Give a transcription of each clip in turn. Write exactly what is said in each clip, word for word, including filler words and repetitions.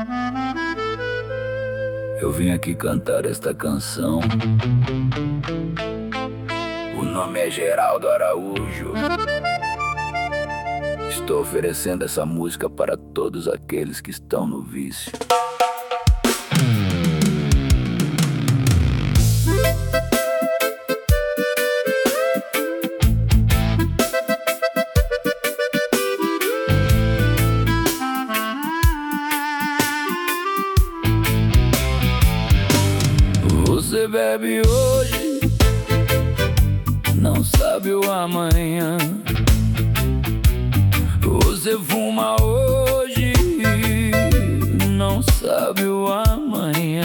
Eu vim aqui cantar esta canção. O nome é Geraldo Araújo. Estou oferecendo essa música para todos aqueles que estão no vício. Você bebe hoje, não sabe o amanhã. Você fuma hoje, não sabe o amanhã.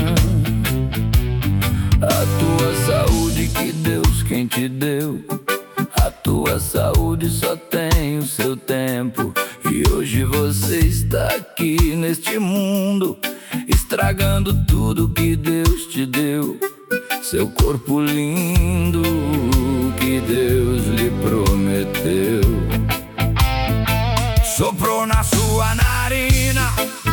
A tua saúde que Deus quem te deu, a tua saúde só tem o seu tempo. E hoje você está aqui neste mundo, estragando tudo que Deus te deu. Seu corpo lindo que Deus lhe prometeu. Soprou na sua narina,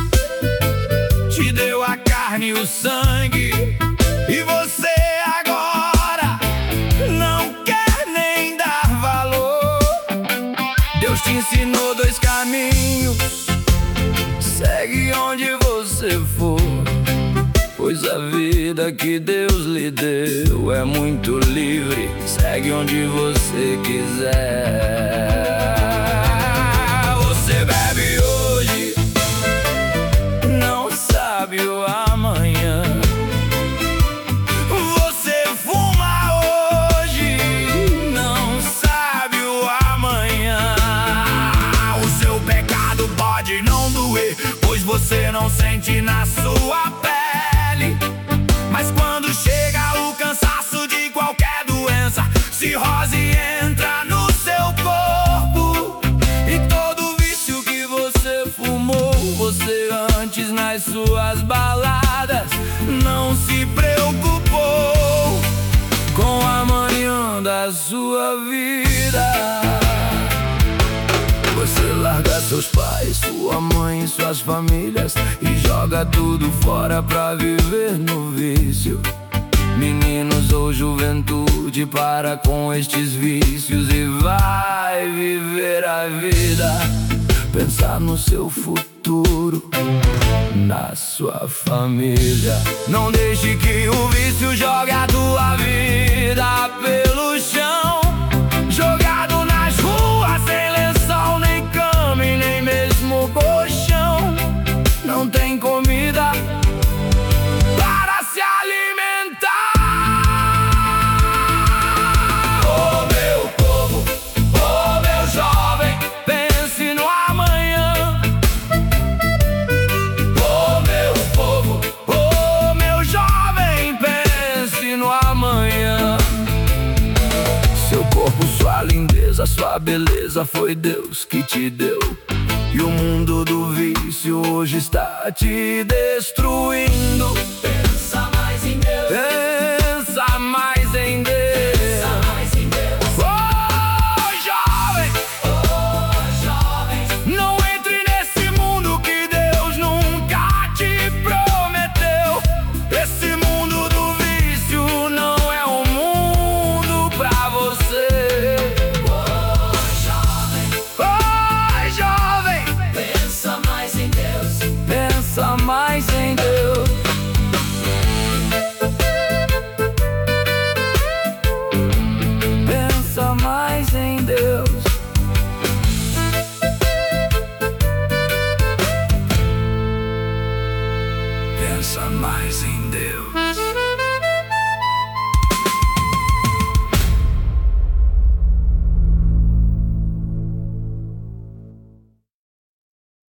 te deu a carne e o sangue, e você agora não quer nem dar valor. Deus te ensinou dois caminhos, segue onde você for, pois a vida que Deus lhe deu é muito livre. Segue onde você quiser. Você bebe hoje, não sabe o amanhã. Você fuma hoje, não sabe o amanhã. O seu pecado pode não doer, pois você não sente na sua pele. Mas quando chega o cansaço de qualquer doença, cirrose entra no seu corpo. E todo vício que você fumou, você antes nas suas baladas não se preocupou com o amanhã da sua vida. Você larga seus pais, sua mãe e suas famílias e joga tudo fora pra viver no vício. Meninos ou juventude, para com estes vícios e vai viver a vida. Pensar no seu futuro, na sua família. Não deixe que o vício jogue a tua vida pelo chão. Jogado nas ruas, sem lençol, nem cama e nem mesmo colchão. Não tem comida para se alimentar. Oh meu povo, oh meu jovem, pense no amanhã. Oh meu povo, oh meu jovem, pense no amanhã. Seu corpo, sua lindeza, sua beleza foi Deus que te deu. E o mundo do vício hoje está te destruindo.